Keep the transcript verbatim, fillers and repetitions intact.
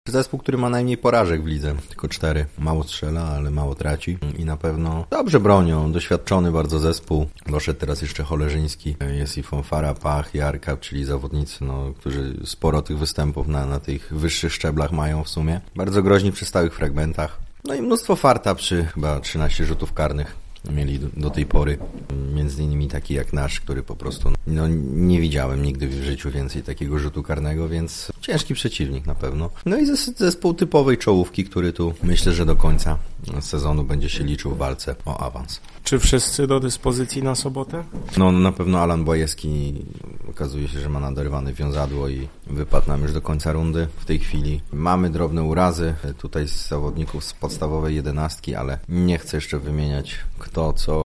Zespół, który ma najmniej porażek w lidze, tylko cztery. Mało strzela, ale mało traci i na pewno dobrze bronią. Doświadczony bardzo zespół. Doszedł teraz jeszcze Cholerzyński, jest i Fonfara, Pach, Jarka, czyli zawodnicy, no, którzy sporo tych występów na, na tych wyższych szczeblach mają w sumie. Bardzo groźni przy stałych fragmentach. No i mnóstwo farta przy chyba trzynaście rzutów karnych. Mieli do, do tej pory, między innymi taki jak nasz, który po prostu, no nie widziałem nigdy w życiu więcej takiego rzutu karnego, więc ciężki przeciwnik na pewno. No i zespół typowej czołówki, który tu myślę, że do końca sezonu będzie się liczył w walce o awans. Czy wszyscy do dyspozycji na sobotę? No na pewno Alan Błajewski okazuje się, że ma naderwane wiązadło i wypadł nam już do końca rundy w tej chwili. Mamy drobne urazy tutaj z zawodników z podstawowej jedenastki, ale nie chcę jeszcze wymieniać kto, co,